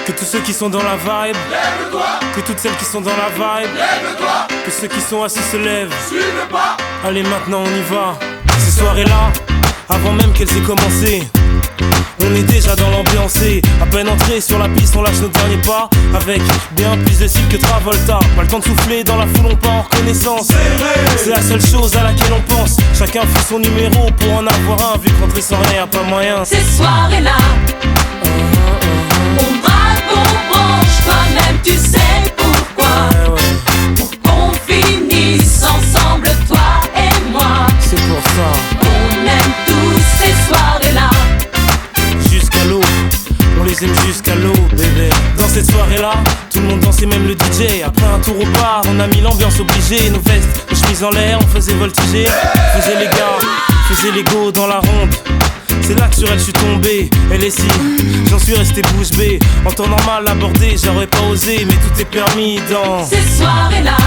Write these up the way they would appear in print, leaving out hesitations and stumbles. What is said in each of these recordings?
Que tous ceux qui sont dans la vibe, lève-toi. que toutes celles qui sont dans la vibe, Lève-toi. que ceux qui sont assis se lèvent. Suis le pas. Allez maintenant on y va. Ces soirées-là, avant même qu'elles aient commencé, on est déjà dans l'ambiance et à peine entré sur la piste, on lâche nos derniers pas avec bien plus de style que Travolta. Pas le temps de souffler, dans la foule on part en reconnaissance. C'est la seule chose à laquelle on pense. Chacun fait son numéro pour en avoir un. Vu qu'entrer sans rien y'a pas moyen. Ces soirées-là, on braque, on branche, toi-même tu sais pourquoi. Pour qu'on finisse ensemble, toi et moi. C'est pour ça. On aime tous ces soirées-là. Jusqu'à l'eau, on les aime jusqu'à l'eau, bébé. Dans cette soirée-là, tout le monde dansait, même le DJ. Après un tour au bar, on a mis l'ambiance obligée. Nos vestes, nos chemises en l'air, on faisait voltiger. Faisait les gars, faisait les go dans la ronde. C'est là que sur elle je suis tombé. Elle est si, j'en suis resté bouche bée. En temps normal abordé, j'aurais pas osé. Mais tout est permis dans Ces soirées-là,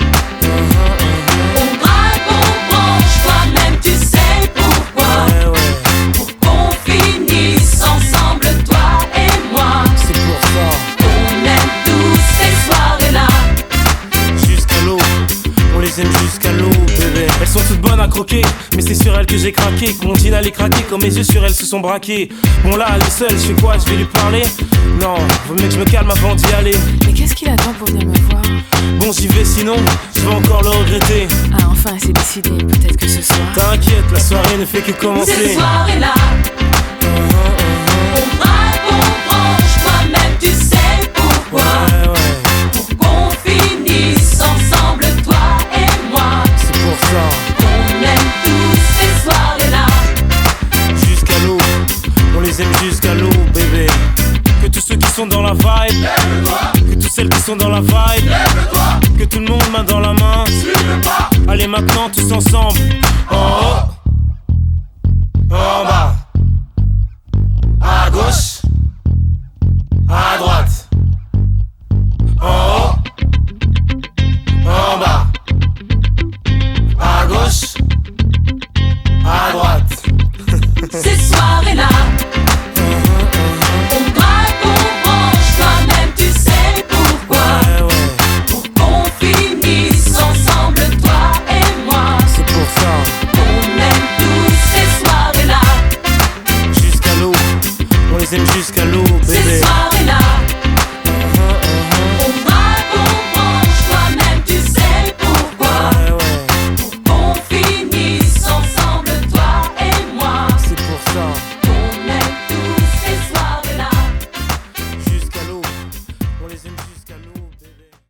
on braque, on branche, toi-même tu sais pourquoi. Pour qu'on finisse ensemble, toi et moi. C'est pour ça. On aime tous ces soirées-là. Jusqu'à l'eau, on les aime jusqu'à l'eau, bébé. Elles sont toutes bonnes à croquer, mais c'est sur elles que j'ai craqué. Que mon jean allait craquer, quand mes yeux sur elles se sont braqués. Bon là, elle est seule, je fais quoi, je vais lui parler? Non, vaut mieux que je me calme avant d'y aller. Mais qu'est-ce qu'il attend pour venir me voir? Bon, j'y vais sinon, je vais encore le regretter. Ah, enfin, c'est décidé, peut-être que ce soir. T'inquiète, la soirée ne fait que commencer. Ces soirées-là, on braque, on branche, toi-même tu sais pourquoi. Pour qu'on finisse ensemble, toi et moi. C'est pour ça. On aime tous ces soirées-là. Jusqu'à l'eau, on les aime jusqu'à l'eau, bébé. Que tous ceux qui sont dans la vibe, Lève-toi. que toutes celles qui sont dans la vibe, Lève-toi. que tout le monde main dans la main. Suis le pas. Allez maintenant tous ensemble. Oh, oh.